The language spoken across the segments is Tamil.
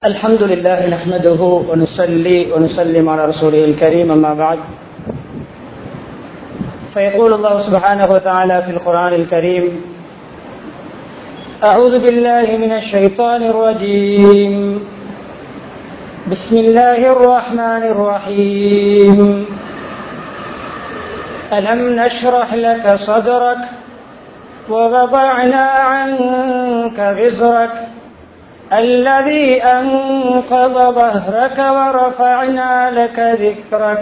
الحمد لله نحمده ونصلي ونسلم على رسوله الكريم أما بعد فيقول الله سبحانه وتعالى في القرآن الكريم أعوذ بالله من الشيطان الرجيم بسم الله الرحمن الرحيم ألم نشرح لك صدرك ووضعنا عنك وزرك الذي أنقض ظهرك ورفعنا لك ذكرك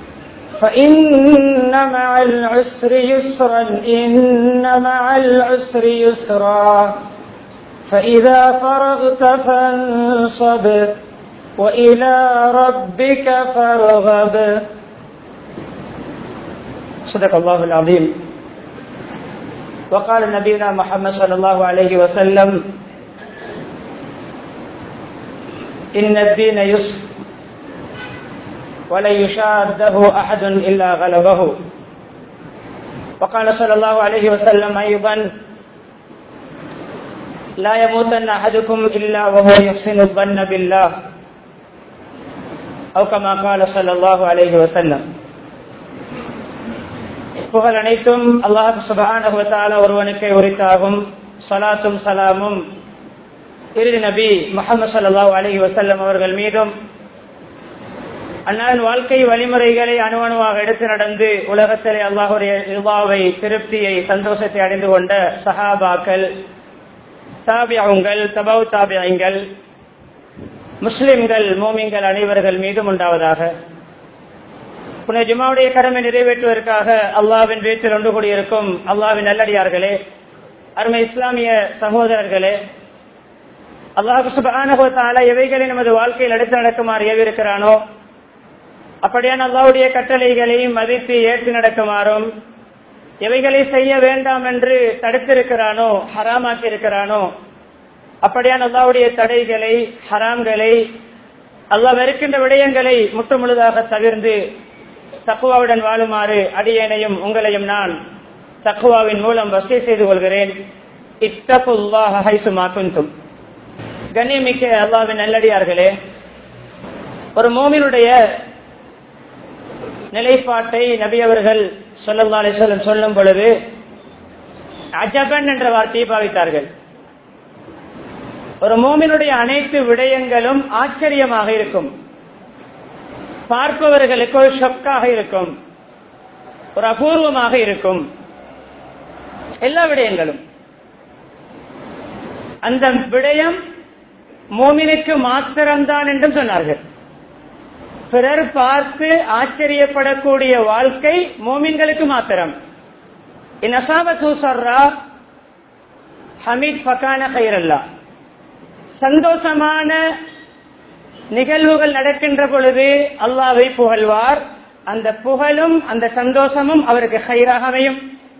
فإن مع العسر يسرا إن مع العسر يسرا فإذا فرغت فانصب وإلى ربك فارغب. صدق الله العظيم. وقال نبينا محمد صلى الله عليه وسلم إن الدين يسر ولن يشاده أحد إلا غلبه. وقال صلى الله عليه وسلم أيضا لا يموتن أحدكم إلا وهو يحسن الظن بالله أو كما قال صلى الله عليه وسلم. புகழ் அனைத்தும் அல்லாஹ் சுப்ஹானஹு வ தஆலா ஒருவனுக்கே உரித்தாகும். ஸலாத்தும் ஸலாமும் இறுதி நபி முஹம்மது ஸல்லல்லாஹு அலைஹி வஸல்லம் அவர்கள் மீதும், அன்னாரின் வாழ்க்கை வழிமுறைகளை அணுவணுவாக எடுத்து நடந்து உலகத்திலே அல்லாஹ்வுடைய ரிதாவை, திருப்தியை, சந்தோஷத்தை அடைந்து கொண்ட சஹாபாக்கள், தாபிஊன்கள், தபவு தாபிஈன்கள், முஸ்லிம்கள், மூமின்கள் அனைவர்கள் மீதும் உண்டாவதாக. புனித ஜும்ஆவுடைய கடமை நிறைவேற்றுவதற்காக அல்லாஹ்வின் வீட்டில் ஒன்று கூடியிருக்கும் அல்லாஹ்வின் நல்லடியார்களே, அருமை இஸ்லாமிய சகோதரர்களே, அல்லாஹ் சுப்ஹானஹு வ தஆலா எவைகளை நமது வாழ்க்கையில் எடுத்து நடக்குமாறு ஏவிருக்கிறானோ அப்படியான அல்லாஹ்வுடைய கட்டளைகளை மதித்து ஏற்று நடக்குமாறும், எவைகளை செய்ய வேண்டாம் என்று தடுத்திருக்கிறானோ, ஹராமாக்கி இருக்கிறானோ அப்படியான அல்லாஹ்வுடைய தடைகளை, ஹராம்களை, அல்லாஹ் வெறுக்கின்ற விடயங்களை முற்று முழுதாக தவிர்ந்து தக்வாவுடன் வாழுமாறு அடியேனையும் உங்களையும் நான் தக்வாவின் மூலம் வசிய செய்து கொள்கிறேன். இத்தகுல்லாஹ ஹைசுமா குன்தும். கண்ணியமிக்க அல்லாஹ்வின் நல்லடியார்களே, ஒரு மோமினுடைய நிலைப்பாட்டை நபி அவர்கள் ஸல்லல்லாஹு அலைஹி வஸல்லம் சொல்லும் பொழுது அஜபன் என்ற வார்த்தையை பாவித்தார்கள். ஒரு மோமினுடைய அனைத்து விடயங்களும் ஆச்சரியமாக இருக்கும், பார்ப்பவர்களுக்கு ஒரு ஷொக்காக இருக்கும், ஒரு அபூர்வமாக இருக்கும். எல்லா விடயங்களும் அந்த விடயம் மோமினுக்கு மாத்திரம்தான் என்றும் சொன்னார்கள். பிறர் பார்த்து ஆச்சரியப்படக்கூடிய வாழ்க்கை மோமின்களுக்கு மாத்திரம். இன் அஸாபத்து ஸர்ரா ஹமீத் ஃபகான கைரல்லாஹ். சந்தோஷமான நிகழ்வுகள் நடக்கின்ற பொழுது அல்லாஹ்வை புகழ்வார். அந்த புகழும் அந்த சந்தோஷமும் அவருக்கு கைராக அமையும்.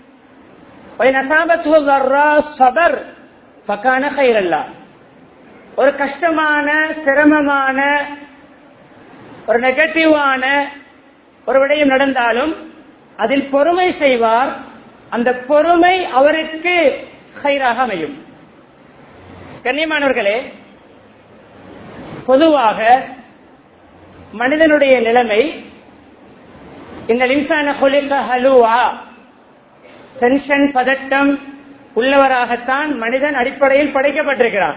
சபர் ஃபகான கைரல்லாஹ். ஒரு கஷ்டமான, சிரமமான, ஒரு நெகட்டிவான ஒரு விடயம் நடந்தாலும் அதில் பொறுமை செய்வார். அந்த பொறுமை அவருக்கு கைராக அமையும். கண்ணியமானவர்களே, பொதுவாக மனிதனுடைய நிலைமை இந்த இன்சான குலிக ஹலுவா, டென்ஷன், பதட்டம் உள்ளவராகத்தான் மனிதன் அடிப்படையில் படைக்கப்பட்டிருக்கிறான்.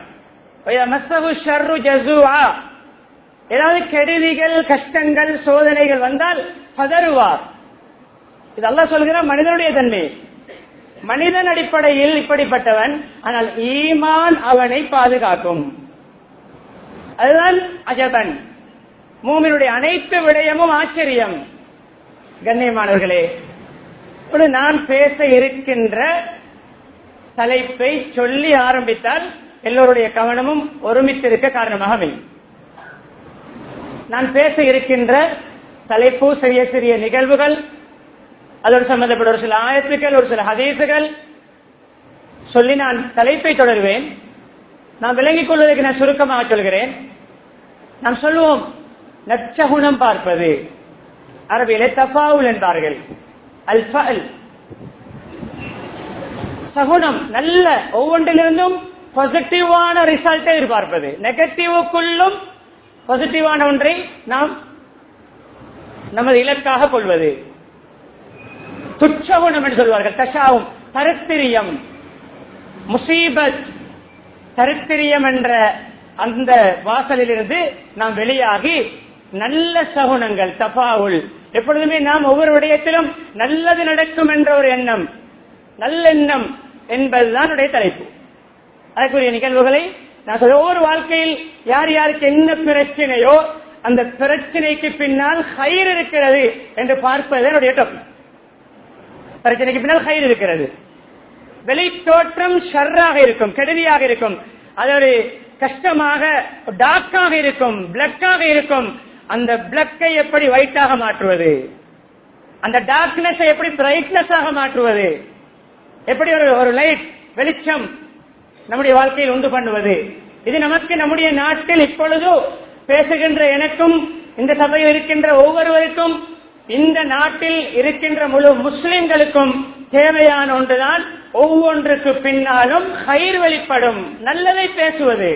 ஏதாவது கெடுதிகள், கஷ்டங்கள், சோதனைகள் வந்தால் பதறுவார். இது அல்லாஹ் சொல்கிறான் மனிதனுடைய தன்மை. மனிதன் அடிப்படையில் இப்படிப்பட்டவன், ஆனால் ஈமான் அவனை பாதுகாக்கும். அதுதான் அஜபன். மூமினுடைய அனைத்து விடயமும் ஆச்சரியம். கண்ணியமானவர்களே, நான் பேச இருக்கின்ற தலைப்பை சொல்லி ஆரம்பித்தால் எல்லோருடைய கவனமும் ஒருமித்திருக்க காரணமாக அமையும். நான் பேச இருக்கின்ற தலைப்பு சிறிய சிறிய நிகழ்வுகள், அதோடு சம்பந்தப்பட்ட ஒரு சில ஆயத்துக்கள், ஒரு சில ஹதீசுகள் சொல்லி நான் தலைப்பை தொடர்வேன். நான் விளங்கிக் கொள்வதற்கு நான் சுருக்கமாக சொல்கிறேன். நாம் சொல்லுவோம் நற்சகுணம் பார்ப்பது, அரபியிலே தஃபாவுல் என்பார்கள். அல் ஃபஅல், சகுனம், நல்ல ஒவ்வொன்றிலிருந்தும் பாசிட்டிவான ரிசல்ட்டை எதிர்பார்ப்பது. நெகட்டிவுக்குள்ளும் பாசிட்டிவான ஒன்றை நாம் நமது இலக்காக கொள்வது. துச்சகுணம் என்று சொல்வார்கள். தஷாவும் தரித்திரியம், முசீபத், தரித்திரியம் என்ற அந்த வாசலில் இருந்து நாம் வெளியாகி நல்ல சகுனங்கள், தபாவுல், எப்பொழுதுமே நாம் ஒவ்வொரு விடயத்திலும் நல்லது நடக்கும் என்ற ஒரு எண்ணம், நல்லெண்ணம் என்பதுதான் தலைப்பு. அதற்குரிய நிகழ்வுகளை நான் சொல்ல, ஒவ்வொரு வாழ்க்கையில் யார் யாருக்கு என்ன பிரச்சனையோ அந்த பிரச்சனைக்கு பின்னால் கயிறு இருக்கிறது என்று பார்ப்பது என்னுடைய டாபிக். பிரச்சனைக்கு பின்னால் கயிறு இருக்கிறது. வெளி தோற்றம் ஷர்ராக இருக்கும், கெடுதியாக இருக்கும், அது ஒரு கஷ்டமாக டார்க்காக இருக்கும், பிளாக்காக இருக்கும். அந்த பிளாக்கை எப்படி ஒயிட்டாக மாற்றுவது, அந்த டார்க்னஸ் எப்படி பிரைட்னஸ் ஆக மாற்றுவது, எப்படி ஒரு லைட் வெளிச்சம் நம்முடைய வாழ்க்கையில் உண்டு பண்ணுவது, இது நமக்கு நம்முடைய நாட்டில் இப்பொழுது பேசுகின்ற எனக்கும் இந்த சபையில் இருக்கின்ற ஒவ்வொருவருக்கும் இந்த நாட்டில் இருக்கின்ற முழு முஸ்லிம்களுக்கும் தேவையான ஒன்றுதான். ஒவ்வொன்றுக்கு பின்னாலும் கயிறு வெளிப்படும், நல்லதை பேசுவது.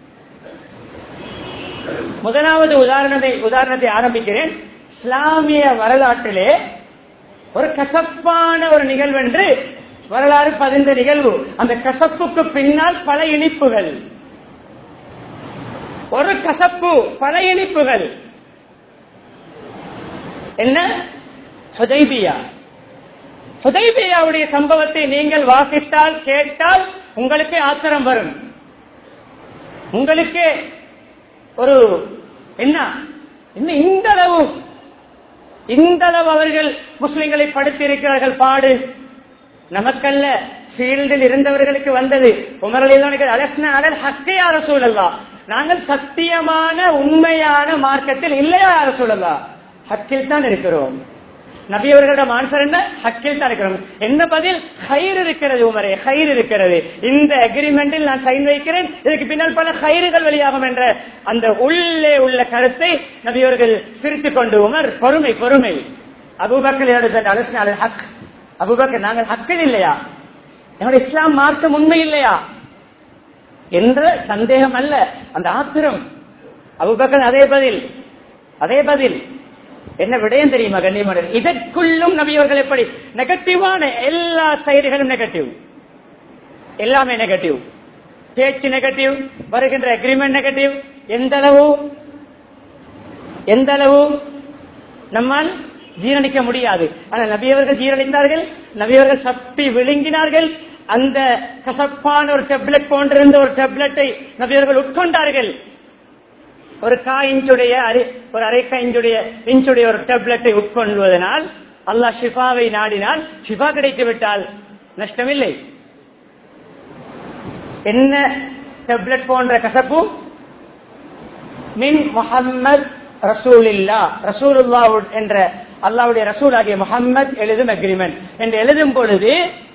முதலாவது உதாரணத்தை ஆரம்பிக்கிறேன். இஸ்லாமிய வரலாற்றிலே ஒரு கசப்பான ஒரு நிகழ்வு என்று வரலாறு பதிந்த நிகழ்வு. அந்த கசப்புக்கு பின்னால் பல இனிப்புகள். ஒரு கசப்பு, பல இனிப்புகள். என்ன? ஹுதைபியா. ஹுதைபியாவுடைய சம்பவத்தை நீங்கள் வாசித்தால், கேட்டால் உங்களுக்கு ஆத்திரம் வரும். உங்களுக்கு ஒரு என்ன இந்த அளவு அவர்கள் முஸ்லிம்களை படுத்தியிருக்கிறார்கள். பாடு நமக்கல்ல, ஃபீல்டில் இருந்தவர்களுக்கு வந்தது. நாங்கள் சத்தியமான உண்மையான மார்க்கத்தில் இல்லையா அரசுலா, ஹக்கில் தான் இருக்கிறோம். நபியவர்களிடம் ஆன்சர் என்ன? ஹக்கில் தான் இருக்கிறோம். என்ன பதில்? கயிறு இருக்கிறது உமரே, கயிறு இருக்கிறது. இந்த அக்ரிமெண்டில் நான் சைன் வைக்கிறேன், இதுக்கு பின்னால் பல கயிறுகள் வெளியாகும் என்ற அந்த உள்ளே உள்ள கருத்தை நபியவர்கள் பிரித்துக் கொண்டு, உமர் பொறுமை பொறுமை, அபூபக்கர் ஹக், அபூபக்கர் நாங்கள் ஹக்கில் இல்லையா, என்னுடைய இஸ்லாம் மார்க்கம் உண்மை இல்லையா என்ற சந்தேகம் அல்ல, அந்த ஆத்திரம். அபூபக்கர் அதே பதில். என்ன விடயம் தெரியுமா கண்ணியமான? இதற்குள்ளும் நபியவர்கள் எப்படி நெகட்டிவான எல்லா சைடுகளும் நெகட்டிவ், எல்லாமே நெகட்டிவ். பேச்சு நெகட்டிவ், வருகின்ற அக்ரிமெண்ட் நெகட்டிவ். எந்த அளவு நம்மால் ஜீரணிக்க முடியாது. ஆனால் நபியவர்கள் ஜீரணித்தார்கள், நபியவர்கள் சப்பி விழுங்கினார்கள். அந்த கசப்பான ஒரு டேப்லெட் போன்றிருந்த ஒரு டேப்லெட்டை நபியவர்கள் உட்கொண்டார்கள். ஒரு ஒரு அரை இன்ச்சுடைய ஒரு டேப்லெட்டை உட்கொள்வதனால் அல்லாஹ் ஷிஃபாவை நாடினால் ஷிஃபா கிடைத்து விட்டால் நஷ்டமில்லை. என்ன டேப்லெட் போன்ற கசப்பு? மின் முஹம்மது ரசூலில்லா, ரசூலுல்லா என்ற அல்லாஹ்வுடைய ரசூல் ஆகிய முஹம்மது எழுதும் அக்ரிமெண்ட் என்று எழுதும் பொழுது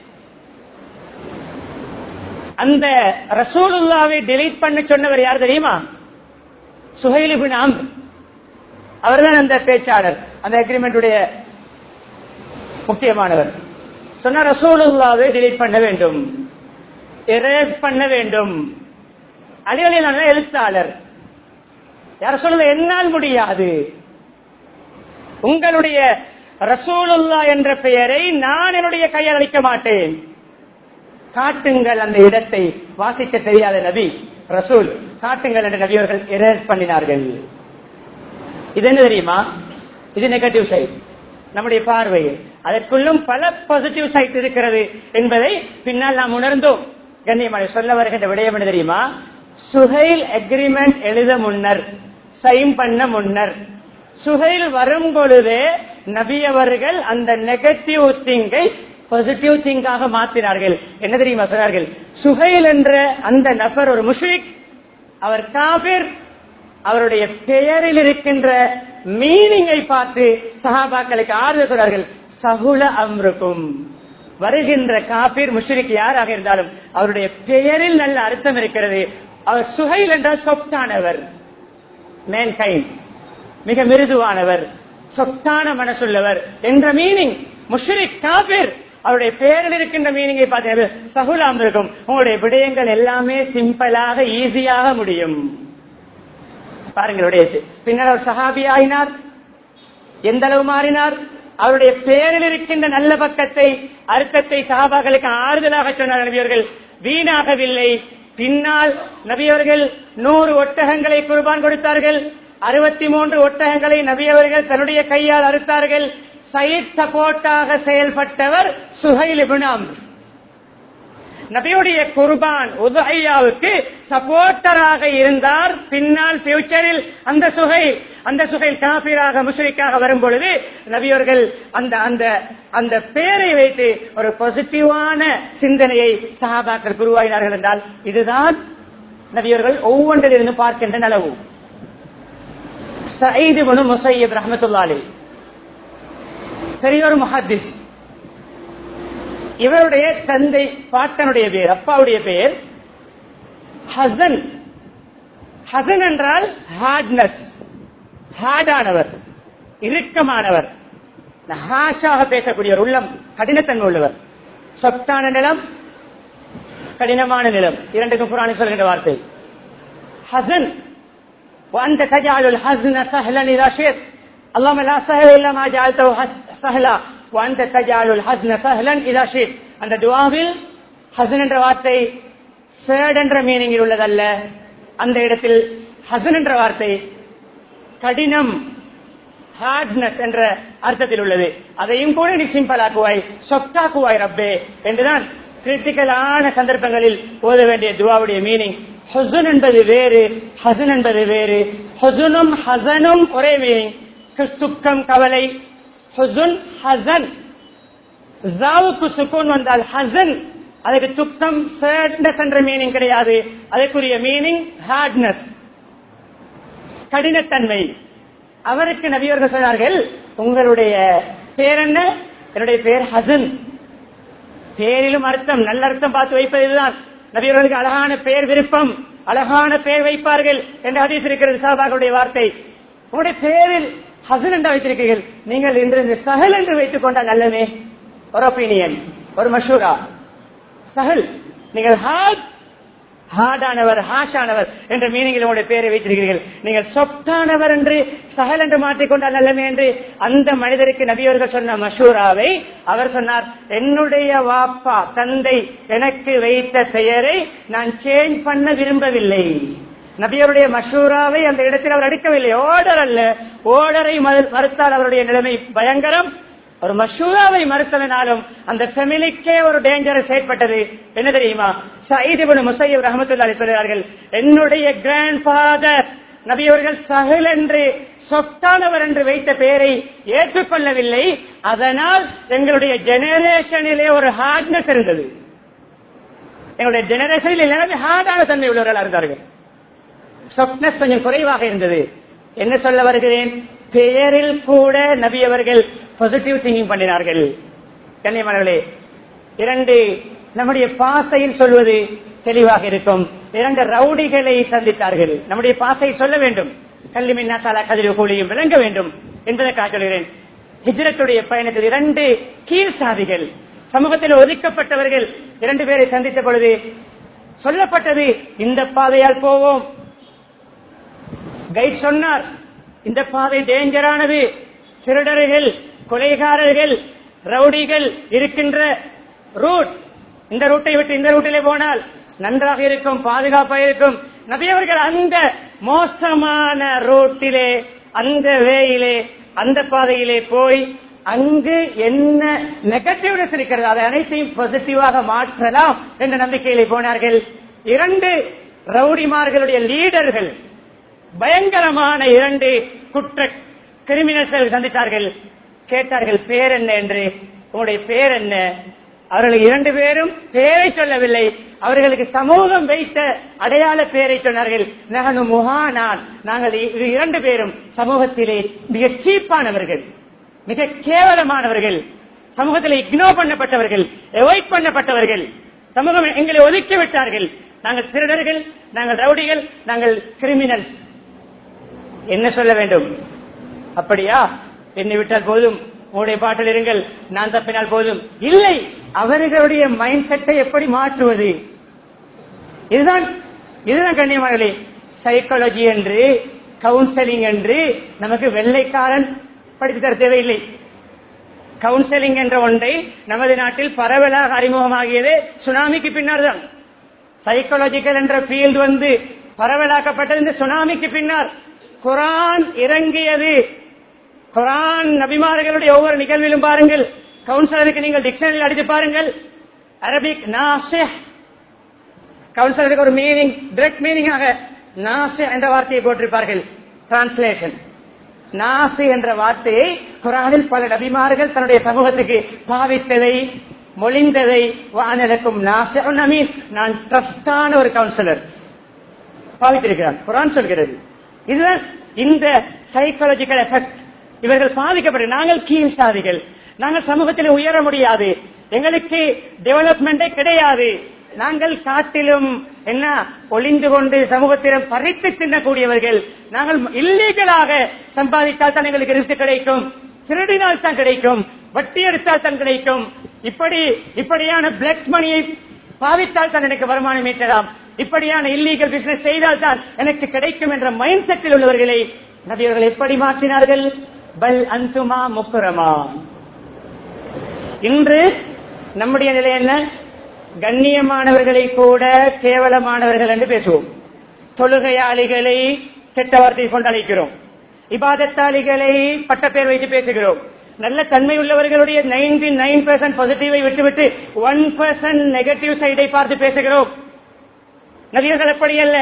அந்த ரசூலுல்லாவை டெலீட் பண்ண சொன்னவர் யார் தெரியுமா? சுஹைல் இப்னு அம்ர். அவர்தான் அந்த பேச்சாளர், அந்த அக்ரிமெண்டுடைய முக்கியமானவர். சொன்னார் ரசூலுல்லாவை டெலீட் பண்ண வேண்டும், எரேஸ் பண்ண வேண்டும். அலிவலியான எழுத்தாளர் யார் சொல்ல, என்னால் முடியாது, உங்களுடைய ரசூலுல்லா என்ற பெயரை நான் என்னுடைய கையால் அளிக்க மாட்டேன், காட்டுங்கள் அந்த இடத்தை. வாசிக்க தெரியாத நபி ரசூல், காட்டுங்கள் என்று நபியவர்கள் எரேஸ் பண்ணினார்கள். இது என்ன தெரியுமா? இது நெகட்டிவ் சைட் நம்முடைய பார்வையில். அதற்குள்ளும் பல பாசிட்டிவ் சைட் இருக்கிறது என்பதை பின்னால் நாம் உணர்ந்தோம். கண்ணியமான சொல்ல வருகின்ற விடயம் என்ன தெரியுமா? சுஹைல் அக்ரிமெண்ட் எழுத முன்னர், சைன் பண்ண முன்னர், சுஹைல் வரும் பொழுதே நபியவர்கள் அந்த நெகட்டிவ் திங்கை பாசிட்டிவ் திங்காக மாற்றினார்கள். என்ன தெரியுமா சொன்னார்கள்? சுஹைல் என்ற அந்த நபர் ஒரு முஷ்ரிக், அவர் காபிர். அவருடைய பெயரில் இருக்கின்ற மீனிங்கை பார்த்து சஹாபாக்களுக்கு ஆறுதல் சொன்னார்கள். சஹுல அம்ருக்கும், வருகின்ற காபிர் முஷ்ரிக் யாராக இருந்தாலும் அவருடைய பெயரில் நல்ல அர்த்தம் இருக்கிறது. அவர் சுஹைல் என்றால் சொத்தானவர், மேன்கைண்ட், மிக மிருதுவானவர், சொத்தான மனசுள்ளவர் என்ற மீனிங். முஷ்ரிக் காபிர், அவருடைய பேரில் இருக்கின்ற மீனிங்கை பார்த்தீங்கன்னா சகுலாம் இருக்கும். உங்களுடைய விடயங்கள் எல்லாமே சிம்பிளாக ஈஸியாக முடியும். பாருங்களுடைய பின்னர் அவர் சஹாபி ஆகினார். எந்த அளவு மாறினார்? அவருடைய பேரில் இருக்கின்ற நல்ல பக்கத்தை அர்த்தத்தை சஹாபாக்களுக்கு ஆறுதலாக சொன்னார் நபியவர்கள். வீணாகவில்லை. பின்னால் நபியவர்கள் 100 ஒட்டகங்களை குர்பான் கொடுத்தார்கள். 63 ஒட்டகங்களை நபியவர்கள் தன்னுடைய கையால் அறுத்தார்கள். சைட் சப்போர்ட்டாக செயல்பட்டவர் சுஹைல் இப்னு அம்ர். நபியுடைய குர்பான் உதுஹையாவுக்கு சப்போர்ட்டராக இருந்தார். பின்னால் ஃபியூச்சரில் அந்த சுஹைல் காபிராக முஷ்ரிக்காக வரும் பொழுது நபியவர்கள் அந்த பேரை வைத்து ஒரு பாசிட்டிவான சிந்தனையை சஹாபாக்கள் உருவாக்கினார்கள் என்றால் இதுதான் நபியவர்கள் ஒவ்வொன்றிலிருந்து பார்க்கின்ற நலவு. சயீத் இப்னு முஸையப் ரஹ்மத்துல்லாஹி அலைஹி பெரியவர் முஹத்திஸ். இவருடைய தந்தை பாட்டனுடைய பேர், அப்பாவுடைய பேர் ஹசன். ஹசன் என்றால் ஹார்ட்னஸ், ஹார்டானவர், இறுக்கமானவர், ஹாஷாக பேசக்கூடியவர், உள்ளம் கடினத்தன்மை உள்ளவர். சொத்தான நிலம், கடினமான நிலம், இரண்டுக்கும் குர்ஆனில் சொல்கின்ற வார்த்தை ஹசன். وأنت تجعل الحزن سهلا إذا شئت اللهم لا سهل إلا ما جعلته سهلا وأنت تجعل الحزن سهلا إذا شئت. அந்த துஆவில் ஹசன் என்ற வார்த்தை சேட் என்ற மீனிங்கில் உள்ளதல்ல. அந்த இடத்தில் ஹசன் என்ற வார்த்தை கடினம், ஹார்ட்னஸ் என்ற அர்த்தத்தில் உள்ளது. அதையும் கூட நீ சிம்பிளாக்குவாய், சொத்தாக்குவாய் ரப்பே என்றுதான் கிரிட்டிக்கலான சந்தர்ப்பங்களில் ஓத வேண்டிய துஆவுடைய மீனிங். ஹுஸ்ன் என்பது வேறு, ஹசன் என்பது வேறு. ஹுஸ்னும் ஹசனும் ஒரே மீனிங். துக்கம், கவலை. ஹுஸ்ன் ஹசன். ஜாவுக்கு சுக்கூன் வந்தால் ஹசன், அதுக்கு துக்கம் சேட்னஸ் என்ற மீனிங் கிடையாது. அதற்குரிய மீனிங் ஹார்ட்னஸ், கடினத்தன்மை. அவருக்கு நபியவர்கள் சொன்னார்கள், உங்களுடைய பேர் என்ன? என்னுடைய பேர் ஹசன். பேரிலும் அர்த்தம், நல்ல அர்த்தம் பார்த்து வைப்பதுதான் நபியவர்களுக்கு அழகான பெயர் விருப்பம், அழகான பெயர் வைப்பார்கள் என்ற ஹதீஸ் இருக்கிறது. சஹாபாக்களுடைய வார்த்தை. உங்களுடைய பேரில் ஹசன் என்று வைத்திருக்கிறீர்கள், நீங்கள் இன்று சஹல் என்று வைத்துக் கொண்டால் நல்லமே. ஒரு ஒப்பீனியன், ஒரு மஷூரா. சஹல், நீங்கள் ஹார்டானவர், ஹாஷானவர் என்ற மீனிங்கில் உங்களுடைய பெயரை வைத்திருக்கிறீர்கள். நீங்கள் சொப்டானவர் என்று சஹல் என்று மாற்றிக்கொண்டால் நல்லமே என்று அந்த மனிதருக்கு நபியவர்கள் சொன்ன மஷூராவை அவர் சொன்னார், என்னுடைய வாப்பா தந்தை எனக்கு வைத்த பெயரை நான் சேஞ்ச் பண்ண விரும்பவில்லை. நபியருடைய மஷூராவை அந்த இடத்தில் அவர் அடிக்கவில்லை. ஓர்டர் அல்ல, ஓர்டரை மறுத்தால் அவருடைய நிலைமை பயங்கரம். ஒரு மஷூராவை மறுத்ததனாலும் அந்த ஃபேமிலிக்கே ஒரு டேஞ்சரஸ் ஏற்பட்டது. என்ன தெரியுமா? சயீத் இப்னு முஸையப் ரஹ்மத்துல்லாஹி அலைஹி சொல்கிறார்கள், என்னுடைய கிராண்ட் ஃபாதர் நபியவர்கள் சஹல் என்று சொத்தானவர் என்று வைத்த பெயரை ஏற்றுக்கொள்ளவில்லை. அதனால் எங்களுடைய ஜெனரேஷனிலே ஒரு ஹார்ட்னஸ் இருந்தது. எங்களுடைய ஜெனரேஷனில் எல்லாமே ஹார்டான தன்மை உள்ளவர்கள் இருந்தார்கள். சொப்னஸ் கொஞ்சம் குறைவாக இருந்தது. என்ன சொல்ல வருகிறேன்? பெயரில் கூட நபியவர்கள் பாசிட்டிவ் திங்கிங் பண்ணினார்கள். கண்ணியமானவர்களே, இரண்டு நம்முடைய பாசையில் சொல்வது தெளிவாக இருக்கும். இரண்டு ரவுடிகளை சந்தித்தார்கள். நம்முடைய பாசையில் சொல்ல வேண்டும், கல்லிமின்னா சாலா கதிர் கூலியும் விளங்க வேண்டும் என்பதற்காக சொல்கிறேன். ஹிஜ்ரத்துடைய பயணத்தில் இரண்டு கீழ் சாதிகள், சமூகத்தில் ஒதுக்கப்பட்டவர்கள் 2 பேரை சந்தித்த பொழுது சொல்லப்பட்டது, இந்த பாதையால் போவோம். கைட் சொன்னார், இந்த பாதை டேஞ்சரானது, திருடர்கள், கொலைகாரர்கள், ரவுடிகள் இருக்கின்ற ரூட், இந்த ரூட்டை விட்டு இந்த ரூட்டிலே போனால் நன்றாக இருக்கும், பாதுகாப்பாக இருக்கும். நபியவர்கள் அந்த மோசமான ரூட்டிலே, அந்த வேயிலே, அந்த பாதையிலே போய் அங்கு என்ன நெகட்டிவ்னஸ் இருக்கிறது அதை அனைத்தையும் பாசிட்டிவாக மாற்றலாம் என்ற நம்பிக்கையிலே போனார்கள். 2 ரவுடிமார்களுடைய லீடர்கள், பயங்கரமான 2 குற்ற கிரிமினல்கள் சந்தித்தார்கள். கேட்டார்கள், பேர் என்ன என்று. உங்களுடைய பேர் என்ன? அவர்கள் 2 பேரும் பேரை சொல்லவில்லை, அவர்களுக்கு சமூகம் வைத்த அடையாள பேரை சொன்னார்கள். நஹனு முஹானான், நாங்கள் 2 பேரும் சமூகத்திலே மிக சீப்பானவர்கள், மிக கேவலமானவர்கள், சமூகத்தில் இக்னோர் பண்ணப்பட்டவர்கள், அவாய்ட் பண்ணப்பட்டவர்கள். சமூகம் எங்களை ஒதுக்கி விட்டார்கள். நாங்கள் திருடர்கள், நாங்கள் ரவுடிகள், நாங்கள் கிரிமினல். என்ன சொல்ல வேண்டும்? அப்படியா? என்னை விட்டால் போதும், உங்களுடைய பாட்டில் இருங்கள், நான் தப்பினால் போதும். இல்லை, அவர்களுடைய மைண்ட் செட்டை எப்படி மாற்றுவது? இதுதான் கண்ணியமானே சைக்காலஜி என்று, கவுன்சிலிங் என்று நமக்கு வெள்ளைக்காரன் படித்து தர தேவையில்லை. கவுன்சிலிங் என்ற ஒன்றை நமது நாட்டில் பரவலாக அறிமுகமாகியது சுனாமிக்கு பின்னர் தான். சைக்காலஜிக்கல் என்ற ஃபீல்டு பரவலாக்கப்பட்டது இந்த சுனாமிக்கு பின்னர். குரான் இறங்கியது, குரான் நபிமார்களுடைய ஒவ்வொரு நிகழ்விலும் பாருங்கள். கவுன்சிலருக்கு நீங்கள் டிக்ஷனரியில் அடித்து பாருங்கள். அரபிக் நாசிஹ், கவுன்சிலருக்கு ஒரு மீனிங், டைரக்ட் மீனிங்காக நாசிஹ் என்ற வார்த்தையை போட்டிருப்பார்கள். டிரான்ஸ்லேஷன் நாசி என்ற வார்த்தையை குரானில் பல நபிமார்கள் தன்னுடைய சமூகத்துக்கு பாவித்ததை, மொழிந்ததை, வானலுக்கும் நாசிஹுன் அமீன், நான் ட்ரஸ்டான ஒரு கவுன்சிலர் பாவித்திருக்கிறான் குரான் சொல்கிறது. இதுதான் இந்த சைக்காலஜிக்கல் எஃபெக்ட். இவர்கள் பாதிக்கப்பட்ட நாங்கள் கீழ் சாதிகள், நாங்கள் சமூகத்தில் உயர முடியாது, எங்களுக்கு டெவலப்மெண்டே கிடையாது, நாங்கள் காட்டிலும் என்ன ஒளிந்து கொண்டு சமூகத்திடம் பறித்து தின்னக்கூடியவர்கள், நாங்கள் இல்லீகலாக சம்பாதித்தால் தான் எங்களுக்கு ரிஸ்க் கிடைக்கும், திருடினால் தான் கிடைக்கும், வட்டி எடுத்தால் தான் கிடைக்கும், இப்படியான பிளாக் மணியை பாவித்தால் தான் எனக்கு வருமானம் ஈட்டலாம், இப்படியான இல்லீகல் பிசினஸ் செய்தால் தான் எனக்கு கிடைக்கும் என்ற மைண்ட் செட்டில் உள்ளவர்களை நபியவர்கள் எப்படி மாற்றினார்கள்? பல் அந்துமா முக்குரமா. இன்று நம்முடைய நிலை என்ன? கண்ணியமானவர்களை கூட கேவலமானவர்கள் என்று பேசுவோம். தொழுகையாளிகளை கெட்ட வார்த்தை கொண்டு அழைக்கிறோம், இபாதத்தாளிகளை பட்ட பேர் வைத்து பேசுகிறோம், நல்ல தன்மை உள்ளவர்களுடைய 99% பாசிட்டிவை விட்டுவிட்டு 1% நெகட்டிவ் சைடை பார்த்து பேசுகிறோம். நபியர்கள் எப்படி அல்ல,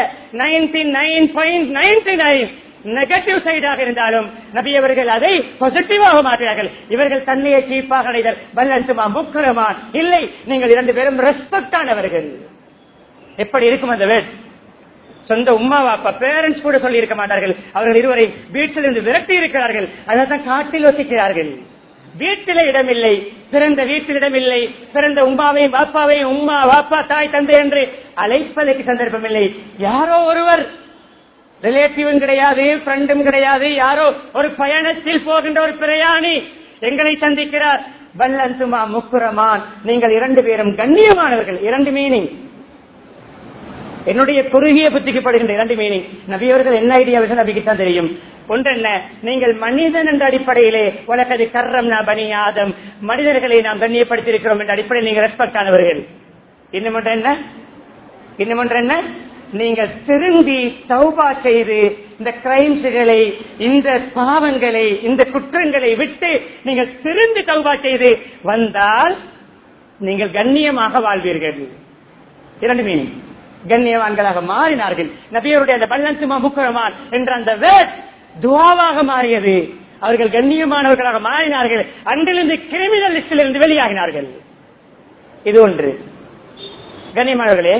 99.99 நெகட்டிவ் சைடாக இருந்தாலும் நபியவர்கள் அதை பாசிட்டிவாக மாற்றினார்கள். இவர்கள் தன்மையை சீப்பாக அடைதல் பல்லன்சுமா முக்கிரமான் இல்லை, நீங்கள் 2 பேரும் ரெஸ்பெக்ட் ஆனவர்கள். எப்படி இருக்கும் அந்த வேட்? சொந்த உம்மா வாப்பா பேரண்ட்ஸ் கூட சொல்லி இருக்க மாட்டார்கள். அவர்கள் இருவரை வீட்டில் இருந்து விரட்டி இருக்கிறார்கள். அதான் காட்டில் வசிக்கிறார்கள். வீட்டில் இடமில்லை, பிறந்த வீட்டில் இடமில்லை, பிறந்த உம்மாவையும் வாப்பாவையும் உம்மா வாப்பா தாய் தந்தை என்று அழைப்பதற்கு சந்தர்ப்பம் இல்லை. யாரோ ஒருவர், ரிலேட்டிவும் கிடையாது, ஃப்ரெண்டும் கிடையாது, யாரோ ஒரு பயணத்தில் போகின்ற ஒரு பிரயாணி எங்களை சந்திக்கிறார். பல்லந்துமா முக்குரமான், நீங்கள் 2 பேரும் கண்ணியமானவர்கள். 2 மீனிங், என்னுடைய குறுகிய புத்திக்கு படுகின்ற 2 மீனிங். நபியவர்கள் என்ன ஐடியா நபிக்கு தான் தெரியும். ஒன்று என்ன, நீங்கள் மனிதன் என்ற அடிப்படையிலே உலகது கர்ரம்னா பனி ஆதம், மனிதர்களை நாம் கண்ணியப்படுத்தியிருக்கிறோம் என்ற அடிப்படையில் நீங்கள் ரெஸ்பெக்ட் ஆனவர்கள். இன்னும் ஒன்று என்ன, நீங்கள் திருந்தி தௌபா செய்து இந்த கிரைம்ஸ்களை, இந்த பாவங்களை, இந்த குற்றங்களை விட்டு நீங்கள் திருந்தி தௌபா செய்து வந்தால் நீங்கள் கண்ணியமாக வாழ்வீர்கள். 2 மீனிங், கண்ணியவான்களாக மாறினார்கள். நபியருடைய அந்த பல்லன்சுமா முக்கரமான் என்ற அந்த வேர்ட் துவாவாக மாறியது. அவர்கள் கண்ணியமானவர்களாக மாறினார்கள். அன்றிலிருந்து கிரிமினல் லிஸ்டில் இருந்து வெளியாகினார்கள். இது ஒன்று. கண்ணியமானவர்களே,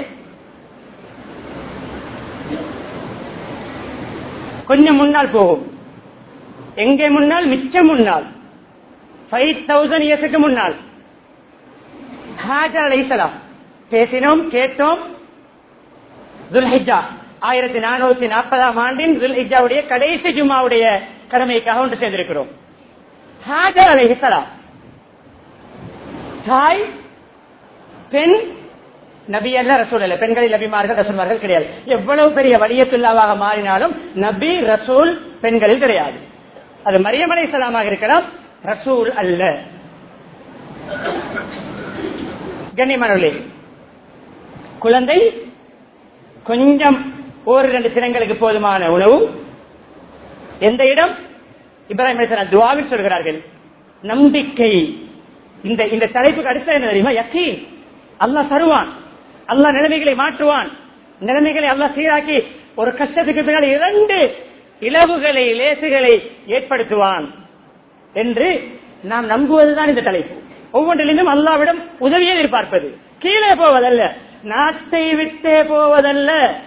கொஞ்சம் முன்னால் போகும். எங்கே முன்னால்? மிச்சம் முன்னால், 5000 இயர்ஸுக்கு முன்னால் ஹாஜர் அலைஹிஸ்ஸலாம் பேசினோம், கேட்டோம். துல்ஹிஜ்ஜா 1440 ஆண்டின் துல்ஹிஜ்ஜாவுடைய கடைசி ஜும்மாவுடைய கடமைக்காக ஒன்று சேர்ந்திருக்கிறோம். ஹாஜர் அலைஹிஸ்ஸலாம் தாய், பெண், நபி அல்ல, ரசூல் அல்ல. பெண்களில் நபிமார்கள் ரசூல்மார்கள் கிடையாது. எவ்வளவு பெரிய வலியத்துல்லாவாக மாறினாலும் நபி ரசூல் பெண்களில் கிடையாது. அது மரியம் அலைஹிஸ்ஸலாமாக இருக்கலாம், ரசூல் அல்ல. கண்ணியமானவர்களே, குழந்தை கொஞ்சம் 1-2 தினங்களுக்கு போதுமான உணவு. எந்த இடம்? இப்ராஹிம் அலைஹிஸ்ஸலாம் துஆவில் சொல்கிறார்கள். நம்பிக்கை. இந்த தலைப்புக்கு அடுத்த என்ன தெரியுமா? யக்கீன். அல்லாஹ் தருவான், அல்லாஹ் நிலைமைகளை மாற்றுவான், நிலைமைகளை அல்லாஹ் சீராக்கி ஒரு கஷ்டத்துக்கு பின்னால் 2 இலவுகளை, லேசுகளை ஏற்படுத்துவான் என்று நாம் நம்புவதுதான் இந்த தலைப்பு. ஒவ்வொன்றிலிருந்தும் அல்லாஹ்விடம் உதவியை எதிர்பார்ப்பது. கீழே போவதல்ல, நாட்டை விட்டே போவதல்ல.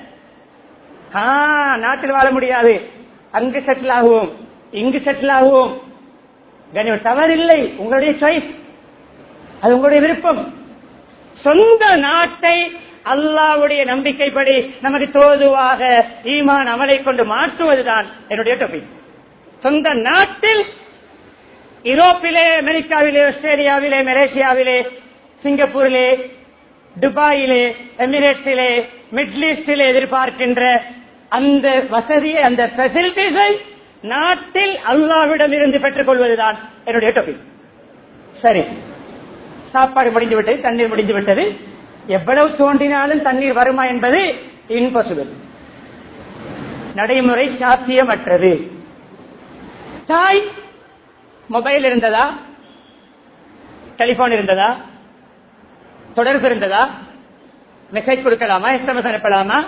நாட்டில் வாழ முடியாது, அங்கு செட்டில் ஆகுவோம், இங்கு செட்டில் ஆகுவோம். கண்ணியம் தவறில்லை, உங்களுடைய சாய்ஸ், அது உங்களுடைய விருப்பம். சொந்த நாட்டை அல்லாஹ்வுடைய நம்பிக்கைப்படி நமக்கு தோதுவாக ஈமான் அமலை கொண்டு மாற்றுவதுதான் என்னுடைய டாபிக். சொந்த நாட்டில் யூரோப்பிலே, அமெரிக்காவிலே, ஆஸ்திரேலியாவிலே, மலேசியாவிலே, சிங்கப்பூரிலே, துபாயிலே, எமிரேட்ஸிலே, மிடில் ஈஸ்டிலே எதிர்பார்க்கின்ற அந்த வசதியை, அந்த பெசிலிட்டிஸை நாட்டில் அல்லாஹ்விடம் இருந்து பெற்றுக் கொள்வதுதான் என்னுடைய டாபிக். சரி, சாப்பாடு முடிந்து விட்டது, தண்ணீர் முடிந்து விட்டது. எவ்வளவு தோண்டினாலும் தண்ணீர் வருமா என்பது இம்பாசிபிள், நடைமுறை சாத்தியமற்றது. தாய் மொபைல் இருந்ததா, டெலிபோன் இருந்ததா, தொடர்பு இருந்ததா, மெசேஜ் கொடுக்கலாமா, எஸ்எம்எஸ் அனுப்பலாமா,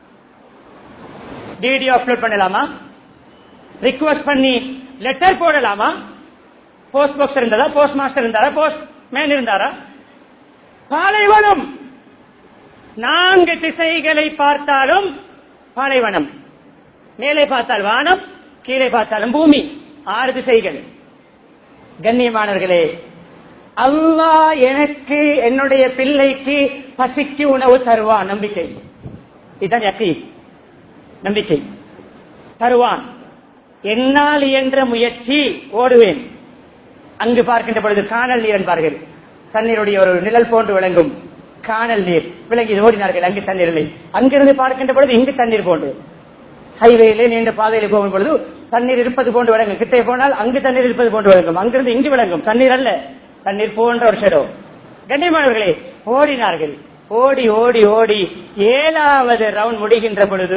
வீடியோ அப்லோட் பண்ணலாமா, ரிக்வெஸ்ட் பண்ணி லெட்டர் போடலாமா, போஸ்ட் பாக்ஸ் இருந்ததா, போஸ்ட் மாஸ்டர் இருந்தாரா, போஸ்ட் மேன் இருந்தாரா? பாலைவனம். 4 திசைகளை பார்த்தாலும் பாலைவனம். மேலே பார்த்தால் வானம், கீழே பார்த்தாலும் பூமி. 6 திசைகள். கண்ணியமானவர்களே, அல்லாஹ் எனக்கு, என்னுடைய பிள்ளைக்கு பசிக்கு உணவு தருவான். நம்பிக்கை, இதுதான் யக்கீன், நம்பிக்கை. தருவான். என்னால் இயன்ற முயற்சி, ஓடுவேன். அங்கு பார்க்கின்ற பொழுது காணல் நீர் என்பார்கள். தண்ணீருடைய ஒரு நிழல் போன்று விளங்கும் காணல் நீர் விளங்கி ஓடினார்கள். அங்கு தண்ணீர் இல்லை. அங்கிருந்து பார்க்கின்ற பொழுது இங்கு தண்ணீர் போன்று, ஹைவேயிலே நீண்ட பாதையில போகும் பொழுது தண்ணீர் இருப்பது போன்று விளங்கும். கிட்டே போனால் அங்கு தண்ணீர் இருப்பது போன்று விளங்கும். அங்கிருந்து இங்கு விளங்கும். தண்ணீர் அல்ல, தண்ணீர் போன்ற ஒரு ஷெடோ. கண்ணியமானவர்களே, ஓடினார்கள். ஓடி ஓடி ஓடி 7வது ரவுண்ட் முடிகின்ற பொழுது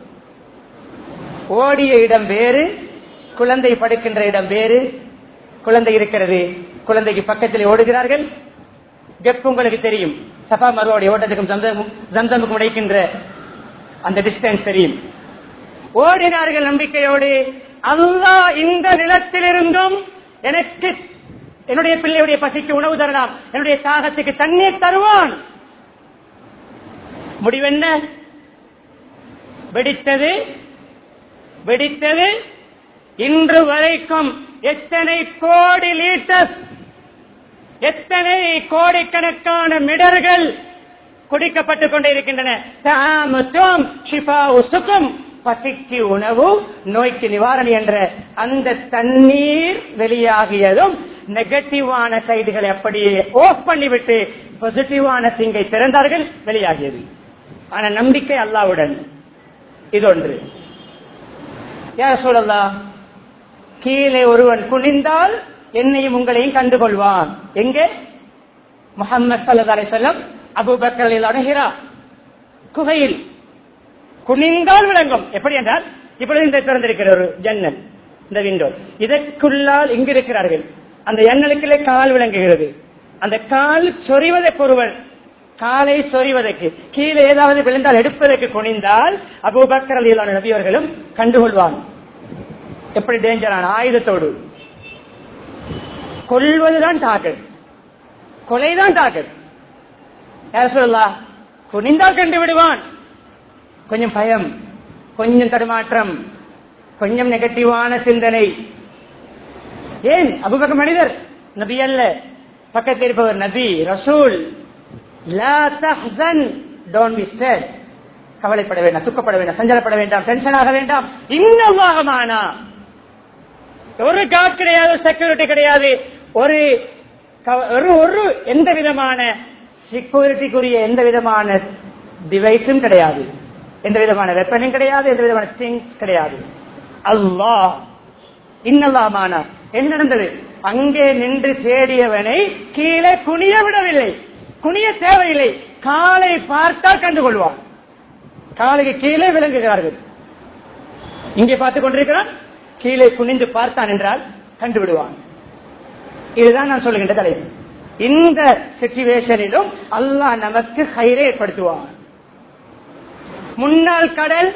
ஓடிய இடம் வேறு, குழந்தை படுக்கின்ற இடம் வேறு. குழந்தை இருக்கிறது, குழந்தைக்கு பக்கத்தில் ஓடுகிறார்கள். கெப் உங்களுக்கு தெரியும், சஃபா மருவாவுடைய ஓட்டத்துக்கும் ஜம்சமுக்கும் இடைக்கின்ற அந்த டிஸ்டன்ஸ் தெரியும். ஓடினார்கள் நம்பிக்கையோடு. அல்லாஹ் இந்த நிலத்திலிருந்தும் எனக்கு, என்னுடைய பிள்ளையுடைய பசிக்கு உணவு தரலாம், என்னுடைய தாகத்துக்கு தண்ணீர் தருவான். முடிவென்ன? வெடித்தது. வெடித்தது. இன்று வரைக்கும் எத்தனை கோடி லிட்டர், எத்தனை கோடிக்கணக்கான மிடர்கள் குடிக்கப்பட்டுக் கொண்டே இருக்கின்றன. பசிக்கு உணவு, நோய்க்கு நிவாரணி என்ற அந்த தண்ணீர் வெளியாகியதும் நெகட்டிவான சைடுகளை அப்படியே ஆஃப் பண்ணிவிட்டு பாசிட்டிவான திங்கை திறந்தார்கள், வெளியாகியது. ஆனா நம்பிக்கை அல்லாஹ்வுடன். இது ஒன்று. யா ரசூலல்லாஹ், கீழே ஒருவன் குனிந்தால் என்னையும் உங்களையும் கண்டுகொள்வான். எங்கே? முஹம்மது ஸல்லல்லாஹு அலைஹி வஸல்லம், அபூபக்கர் ரலியல்லாஹு அன்ஹு குகையில் குனிந்தால் விளங்கும். எப்படி என்றால், இப்பொழுது இந்த திறந்திருக்கிற ஒரு ஜன்னல், இந்த விண்டோ, இதற்குள்ளால் இங்கு இருக்கிறார்கள். அந்த ஜன்னலுக்குள்ளே கால் விளங்குகிறது. அந்த கால் சொறிவதற்கு, ஒருவன் காலை சொறிவதற்கு, கீழே ஏதாவது விழுந்தால் எடுப்பதற்கு குனிந்தால் அபூபக்கர் ரலியல்லாஹு அன்ஹு நபி அவர்களும் கண்டுகொள்வான். எப்படி டேஞ்சரான ஆயுதத்தோடு கொல்வதுதான் டார்கெட், கொலைதான் டார்கெட். யார் சொல்லலாம்? குனிந்தால் கண்டு விடுவான். கொஞ்சம் பயம், கொஞ்சம் தடுமாற்றம், கொஞ்சம் நெகட்டிவான சிந்தனை. ஏன்? அபூபக்கர் மனிதர், நபி அல்ல. பக்கத்தில் இருப்பவர் நபி, ரசூல். லா தஹ்சன், டோன்ட் பி சேட். கவலைப்பட வேண்டாம், துக்கப்பட வேண்டாம், சஞ்சலப்பட வேண்டாம், டென்ஷன் ஆக வேண்டாம். இன்னும் மானா ஒரு கார்டு கிடையாது, செக்யூரிட்டி கிடையாது, ஒரு எந்த விதமான செக்யூரிட்டிக்குரிய எந்த விதமான டிவைஸும் கிடையாது, எந்த விதமான வெப்பனும் கிடையாது, எந்த விதமான திங்ஸ் கிடையாது. அல்லாஹ் இன்னல்லாமானா. என்ன நடந்தது? அங்கே நின்று தேடியவனை கீழே குனிய விடவில்லை. குனிய தேவையில்லை, காலை பார்த்தால் கண்டுகொள்வான். காலைக்கு கீழே விளங்குகிறார்கள். இங்கே பார்த்துக் கொண்டிருக்கிறான், கீழே குனிந்து பார்த்தான் என்றால் கண்டுவிடுவான். இதுதான் நான் சொல்லுகின்ற தலைப்பு. இந்த சிச்சுவேஷனிலும் அல்லாஹ் நமக்கு ஹைரை ஏற்படுத்துவான். முன்னாள் கடல்,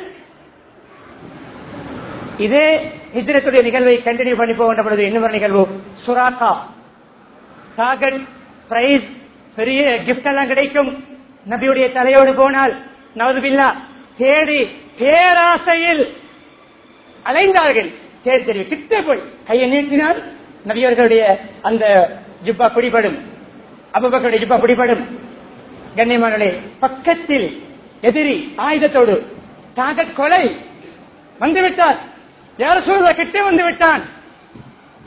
இதே ஹிஜ்ரத்துடைய நிகழ்வை கண்டினியூ பண்ணி போகின்ற பொழுது இன்னொரு நிகழ்வு, சுராக்கா. டார்கெட் பிரைஸ், பெரிய கிஃப்ட் எல்லாம் கிடைக்கும். நபியுடைய தலையோடு போனால் நவதுபில்லா தேடி பேராசையில் அலைந்தார்கள். தேடி தெரிவி கிட்டே போய் கையை நீட்டினால் நபியர்களுடைய அந்த ஜிப்பா பிடிபடும், அபூபக்கருடைய ஜிப்பா பிடிபடும். கண்ணியமானே, பக்கத்தில் எதிரி ஆயுதத்தோடு டார்கெட் கொலை வந்துவிட்டார். யார சூழல கிட்டே வந்து விட்டான். கிட்ட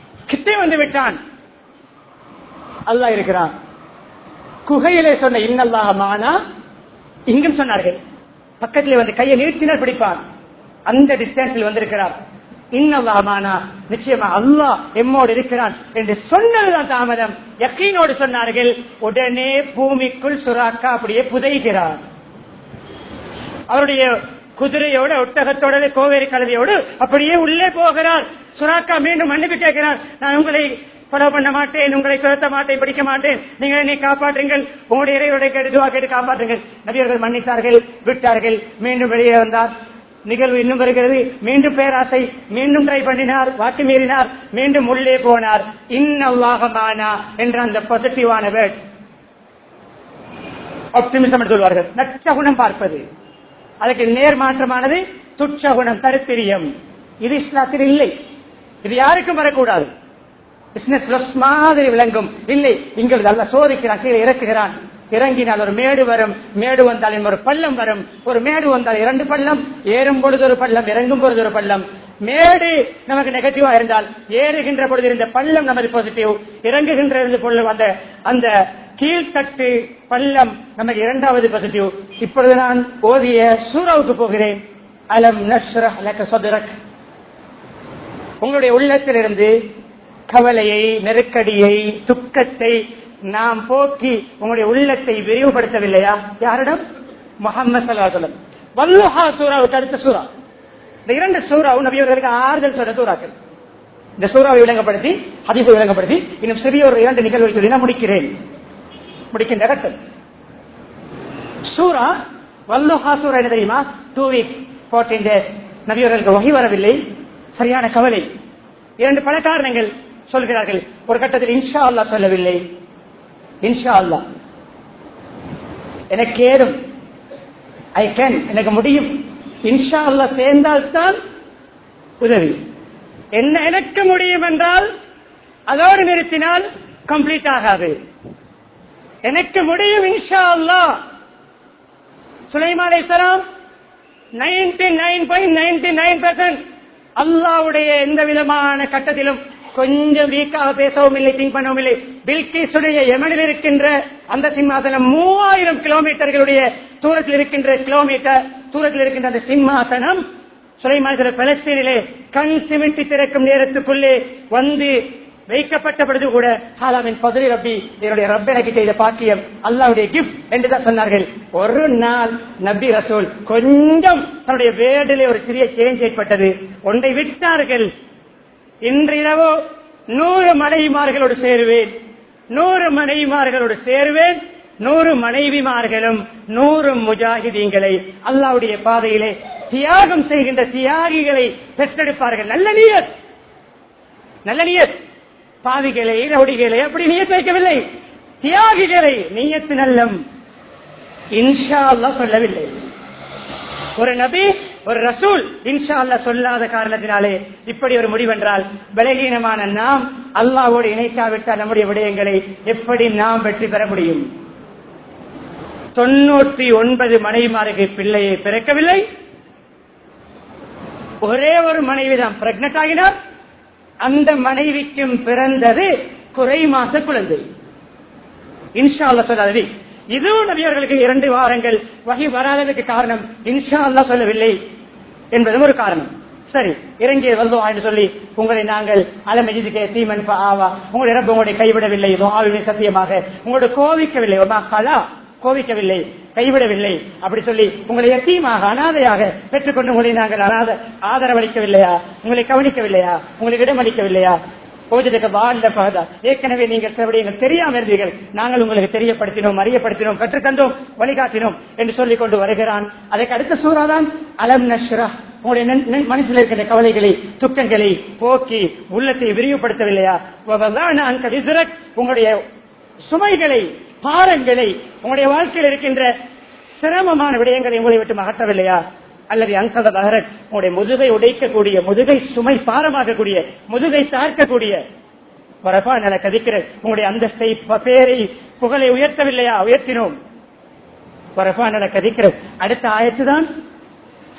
இப்ளீஸே வந்து விட்டான். அல்லாஹ் இருக்கிறான். குகையிலே சொன்ன இன்னல்லாஹ மானா இங்கும் சொன்னார்கள். பக்கத்திலே வந்து கையை நீட்டினால் பிடிப்பான். அந்த டிஸ்டன்ஸில் வந்திருக்கிறார். இன்னல்லாஹ மானா, நிச்சயமா அல்லாஹ் எம்மோடு இருக்கிறான் என்று சொன்னதுதான் தாமதம். யக்கீனோடு சொன்னார்கள். உடனே பூமிக்குள் சுராக்கா அப்படியே புதைகிறார். அவருடைய குதிரையோட ஒட்டகத்தோட கோவேரி கழுதையோடு அப்படியே உள்ளே போகிறார். சுராக்கா மீண்டும் மன்னிப்பு கேட்கிறார். நான் உங்களை ஃபாலோ பண்ண மாட்டேன், உங்களை துரத்த மாட்டேன், பிடிக்க மாட்டேன், நீங்கள் என்னை காப்பாற்றுங்கள், உங்களுடைய இறைவனை கேட்டு கேட்டு காப்பாற்றுங்கள். நபியர்கள் மன்னித்தார்கள், விட்டார்கள். மீண்டும் வெளியே வந்தார். நிகழ்வு இன்னும் வருகிறது. மீண்டும் பேராசை, மீண்டும் ட்ரை பண்ணினார், வாக்கு மீறினார், மீண்டும் உள்ளே போனார். இன்னல்லாஹ மானா என்ற அந்த பாசிட்டிவான வேர்ட் ஆப்டிமிசம் என்று சொல்வார்கள். நற்சகுணம் பார்ப்பது. அதுக்கு நேர்மாற்றமானது துச்சகுணம், தரித்திரியம். இது இஸ்லாத்தில் இல்லை. இது யாருக்கும் வரக்கூடாது. பிசினஸ் லாஸ் மாதிரி விளங்கும். இல்லை, இங்கே நல்ல சோதிக்கிறான், கீழே இறக்குகிறான். இறங்கினால் ஒரு மேடு வரும், மேடு வந்தால் ஒரு பள்ளம் வரும், ஒரு மேடு வந்தால் 2 பள்ளம், ஏறும் பொழுது ஒரு பள்ளம், இறங்கும் பொழுது ஒரு பள்ளம். மேடு நமக்கு நெகட்டிவா இருந்தால் ஏறுகின்ற பொழுது இருந்த பள்ளம் நமது பாசிட்டிவ், இறங்குகின்ற பொழுது அந்த கீழ்த்தட்டு பள்ளம் நமக்கு 2வது பாசிட்டிவ். இப்பொழுது நான் ஓதிய சூராவுக்கு போகிறேன். அலம் நஷ்ரஹ் லக சத்ரக். உங்களுடைய உள்ளத்திலிருந்து கவலையை, நெருக்கடியை, துக்கத்தை நாம் போக்கி உங்களுடைய உள்ளத்தை விரிவுபடுத்தவில்லையா? யாரிடம்? முஹம்மது ஸல்லல்லாஹு அலைஹி வஸல்லம். வல்லுஹா சூராவுக்கு அடுத்த சூரா. இந்த 2 சூராவும் நபியவர்களுக்கு ஆறுதல் சொன்ன சூறாக்கள். இந்த சூறாவை விளங்கப்படுத்தி, ஹதீஸை விளங்கப்படுத்தி, இன்னும் சிறிய ஒரு 2 நிகழ்வை சொல்லி நான் முடிக்கின்ற கட்டம். சூரா வல்லுஹா சூரா என்ன தெரியுமா? 2 weeks 14 days நபியவர்களுக்கு வஹி வரவில்லை. சரியான கவலை. 2 பல காரணங்கள் சொல்கிறார்கள். ஒரு கட்டத்தில் இன்ஷா அல்லாஹ் சொல்லவில்லை. இன்ஷா அல்லாஹ் எனக்கு ஏறும், ஐ கேன், எனக்கு முடியும், இன்ஷா அல்லாஹ் சேர்ந்தால்தான் உதவி. என்ன எனக்கு முடியும் என்றால் அதோடு நிறுத்தினால் கம்ப்ளீட் ஆகாது. எனக்கு முடியும் இன்ஷா அல்லாஹ். சுலைமான் அலைஹிஸ்ஸலாம் 99.99% அல்லாஹ்வுடைய எந்த விதமான கட்டத்திலும் கொஞ்சம் வீக்காக பேசவும் இல்லை, திங்க் பண்ணவும் இல்லை. பில்கிஸுடைய யமனில் இருக்கின்ற அந்த சிம்மாசனம் 3000 கிலோமீட்டர்களுடைய தூரத்தில் இருக்கின்ற அந்த சிம்மாசனம் சுலைமான் பலஸ்தீனிலே கண் சிமிட்டி திறக்கும் நேரத்துக்குள்ளே வந்து வைக்கப்பட்ட பொழுது கூட ஹாலாமின் பதுரி ரப்பி, என்னுடைய ரப்ப எனக்கு செய்த பாக்கியம், அல்லாஹ்வுடைய கிஃப்ட் என்றுதான் சொன்னார்கள். ஒரு நாள் நபி ரசூல் கொஞ்சம் தன்னுடைய வேர்டிலே ஒரு சிறிய சேஞ்ச் ஏற்பட்டது. ஒன்றை விட்டார்கள். இன்றிரவோ 100 மனைவிமார்களோடு சேருவேன், 100 மனைவிமார்களோடு சேருவேன், 100 மனைவிமார்களும் 100 முஜாஹிதீன்களை அல்லாஹ்வுடைய பாதையிலே தியாகம் செய்கின்ற தியாகிகளை பெற்றெடுப்பார்கள். நல்ல நியத். பாவிகளை, ரவுடிகளை அப்படி நியத் வைக்கவில்லை. தியாகிகளை நியத்து நல்லம். இன்ஷா அல்லாஹ் சொல்லவில்லை. ஒரு நபி, ஒரு ரசூல் இன்ஷா அல்லாஹ் சொல்லாத காரணத்தினாலே இப்படி ஒரு முடிவென்றால், பலகீனமான நாம் அல்லாஹ்வோடு இணைக்காவிட்டால் நம்முடைய விடயங்களை எப்படி நாம் வெற்றி பெற முடியும்? 99 மனைவிமாருக்கு பிள்ளையை பிறக்கவில்லை. ஒரே ஒரு மனைவிதான் பிரெக்னட் ஆகினார். அந்த மனைவிக்கும் பிறந்தது குறை மாச குழந்தை. இன்ஷா அல்லாஹ் சொல்லாதது. இதுவும் நபியவர்களுக்கு 2 வாரங்கள் வஹி வராததுக்கு காரணம் இன்ஷா அல்லாஹ் சொல்லவில்லை என்பதும் ஒரு காரணம். சரி, இறங்கிய வல்லுஹா என்று சொல்லி உங்களை நாங்கள் அலமஜிதுக்கே தீமன் ஆவா, உங்களுடைய ரப்ப உங்களுடைய கைவிடவில்லை, சத்தியமாக உங்களுடைய கோவிக்கவில்லை, கைவிடவில்லை அப்படி சொல்லி உங்களை யத்தீமாக, அனாதையாக பெற்றுக்கொண்டு உங்களை நாங்கள் ஆதரவளிக்கவில்லையா? உங்களை கவனிக்கவில்லையா? உங்களுக்கு இடமளிக்கவில்லையா? ஏற்கனவே நீங்கள் சிலவிடயங்கள் தெரியாமல் இருந்தீர்கள், நாங்கள் உங்களுக்கு தெரியப்படுத்தினோம், அறியப்படுத்தினோம், கற்றுத்தந்தோம், வழிகாட்டினோம் என்று சொல்லிக் கொண்டு வருகிறான். அதற்கு அடுத்த சூறாதான் அலம் நஷ்ரஹ். உங்களுடைய மனசில் இருக்கின்ற கவலைகளை, துக்கங்களை போக்கி உள்ளத்தை விரிவுபடுத்தவில்லையா? உங்களுடைய சுமைகளை, பாரங்களை, உங்களுடைய வாழ்க்கையில் இருக்கின்ற சிரமமான விடயங்களை உங்களை விட்டு அகற்றவில்லையா? அல்லது அங்கத நகரக், உங்களுடைய முதுகை உடைக்கக்கூடிய, முதுகை சுமை பாரமாகக்கூடிய, முதுகை தார்க்கக்கூடிய வரப்பா நில கதிக்கிற உங்களுடைய அந்தஸ்தை, பேரை, புகழை உயர்த்தவில்லையா? உயர்த்தினோம். வரப்பா நில கதிக்கிற அடுத்த ஆயத்துதான்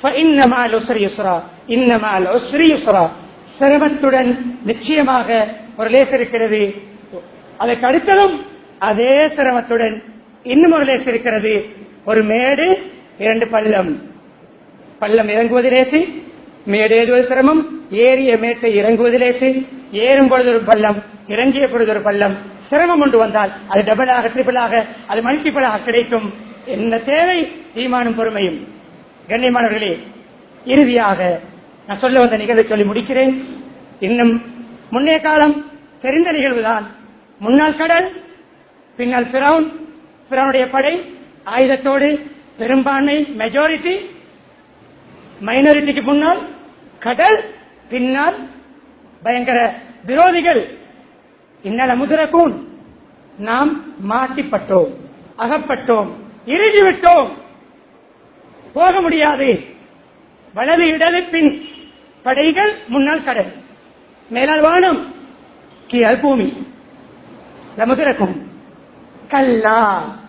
சிரமத்துடன் நிச்சயமாக ஒரு லேஸ் இருக்கிறது. அதற்கு அடுத்ததும் அதே சிரமத்துடன் இன்னும் ஒரு லேஸ் இருக்கிறது. ஒரு மேடு, 2 பள்ளம். பள்ளம் இறங்குவது லேசு, மேடு ஏறுவது சிரமம். ஏறிய மேட்டை இறங்குவது லேசு, ஏறும் பொழுது ஒரு பள்ளம், இறங்கிய பொழுது ஒரு பள்ளம். சிரமம் ஒன்று வந்தால் அது டபுளாக, ட்ரிபிளாக, அது மல்டிபிளாக கிடைக்கும். என்ன தேவை? ஈமானும் பொறுமையும். கண்ணியமானவர்களே, இறுதியாக நான் சொல்ல வந்த நிகழ்வை சொல்லி முடிக்கிறேன். இன்னும் முன்னைய காலம் தெரிந்த நிகழ்வுதான். முன்னாள் கடல், பின்னால் பிறவுடைய படை ஆயுதத்தோடு, பெரும்பான்மை மெஜாரிட்டி, மைனாரிட்டிக்கு முன்னால் கடல், பின்னால் பயங்கர விரோதிகள். இன்னல முதிரக்கூன், நாம் மாட்டிப்பட்டோம், அகப்பட்டோம், இறுகிவிட்டோம், போக முடியாது. வலது இடது பின் படைகள், முன்னால் கடல், மேலால் வானம், கீழ் பூமி. முதிரக்கும் கல்லா,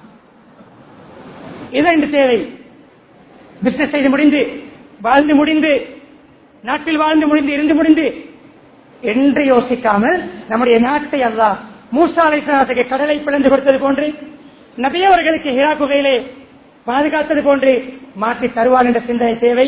இதன் தேவை. பிசினஸ் செய்து முடிந்து, வாழ்ந்து முடிந்து, நாட்டில் வாழ்ந்து முடிந்து, இருந்து முடிந்து என்று யோசிக்காமல் நம்முடைய நாட்டை அல்லாஹ் மூசா அலைஹிஸ்ஸலாத்துக்கு கடலை பிளந்து கொடுத்தது போன்று, நபி அவர்களுக்கு ஹிரா குகையிலே பாதுகாத்தது போன்று மாற்றி தருவான் என்ற சிந்தனை தேவை.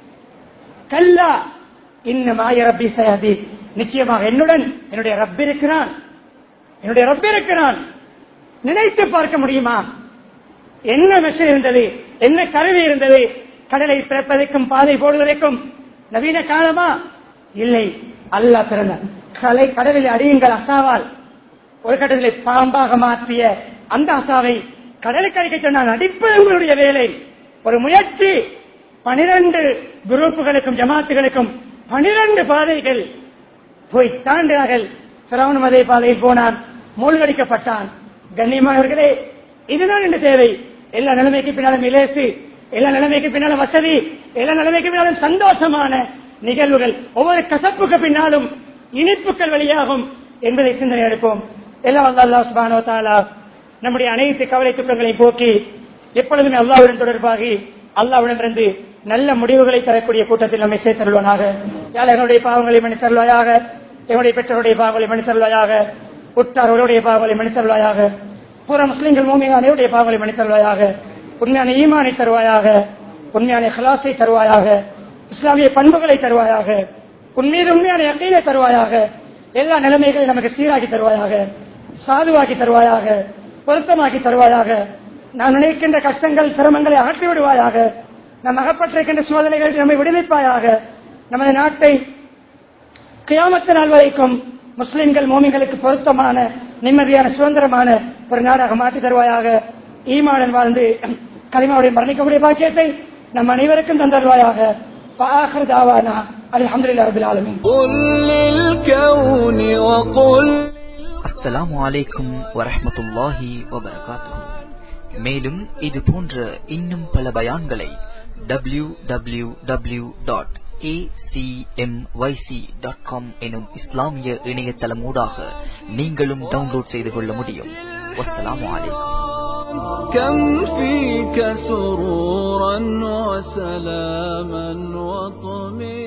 கல்லா இன்னமாய ரப்பி சயஹதி, நிச்சயமாக என்னுடன் என்னுடைய ரப் இருக்கிறான், என்னுடைய ரப் இருக்கிறான். நினைத்து பார்க்க முடியுமா? என்ன மெஷின் இருந்தது, என்ன கருவி இருந்தது கடலை திறப்பதற்கும் பாதை போடுவதற்கும்? நவீன காலமா? இல்லை. அல்லாஹ் திறந்த கடலில் அடியுங்கள் அசாவால் ஒரு கடலை பாம்பாக மாற்றிய அந்த அசாவை கடலுக்கு அடிக்க சொன்னால் அடிப்பது உங்களுடைய வேலை. ஒரு முயற்சி. 12 குரூப்புகளுக்கும் ஜமாத்துகளுக்கும் 12 பாதைகள் போய் தாண்டினார்கள். ஃபிரௌனும் அதே பாதையில் போனான், மூழ்கடிக்கப்பட்டான். கண்ணியமானவர்களே, இதுதான் இந்த தேவை. எல்லா நிலைமைக்கு பின்னாலும் இலேசு, எல்லா நிலைமைக்கு பின்னாலும் வசதி, எல்லா நிலைமைக்கு பின்னாலும் சந்தோஷமான நிகழ்வுகள், ஒவ்வொரு கசப்புக்கு பின்னாலும் இனிப்புகள் வெளியாகும் என்பதை சிந்தனை எடுப்போம். எல்லாம் அல்லாஹ் சுப்ஹானஹு வ தஆலா நம்முடைய அனைத்து கவலை துக்கங்களையும் போக்கி எப்பொழுதுமே அல்லாஹ்வுடன் தொடர்பாகி அல்லாஹ்விடமிருந்து நல்ல முடிவுகளை தரக்கூடிய கூட்டத்தில் நம்மை சேர்த்தருள்வானாக. யார் என்னுடைய பாவங்களை மன்னித்தருள்வாயாக, என்னுடைய பெற்றோருடைய பாவங்களை மன்னித்தருள்வாயாக, உற்றார்களுடைய பாவங்களை மன்னித்தருள்வாயாக, பூரா முஸ்லிம்கள் மூமின்கள் அனைவருடைய பாவங்களை மன்னித்தருள்வாயாக, உண்மையான ஈமானை தருவாயாக, உண்மையான இஹ்லாஸை தருவாயாக, இஸ்லாமிய பண்புகளை தருவாயாக, உன்மீது உண்மையான யக்கீனை தருவாயாக, எல்லா நிலைமைகளையும் நமக்கு சீராக்கி தருவாயாக, சாதுவாக்கி தருவாயாக, பொருத்தமாக்கி தருவாயாக. நாம் நினைக்கின்ற கஷ்டங்கள் சிரமங்களை அகற்றி விடுவாயாக. நம் அகப்பட்டிருக்கின்ற சோதனைகள் நம்மை விடுவிப்பாயாக. நமது நாட்டை கியாமத் நாள் வரைக்கும் முஸ்லிம்கள் மோமின்களுக்கு பொருத்தமான நிம்மதியான சுதந்திரமான ஒரு நாடாக மாற்றி தருவாயாக. ஈமானுடன் வாழ்ந்து கலிமாவுடைய மரணிக்கக்கூடிய பாக்கியத்தை நம் அனைவருக்கும் தந்தருவாயாக. وآخر دعوانا الحمد لله رب العالمين. قل للكون وقل. அஸ்ஸலாமு அலைக்கும் வரஹ்மத்துல்லாஹி வபரகாத்துஹு. மேலும் இது போன்ற இன்னும் பல பயான்களை www.acmyc.com எனும் இஸ்லாமிய இணையதளமூடாக நீங்களும் டவுன்லோட் செய்து கொள்ள முடியும். வஸ்ஸலாமு அலைக்கும். كم فيك سرورا وسلاما وطمئنانا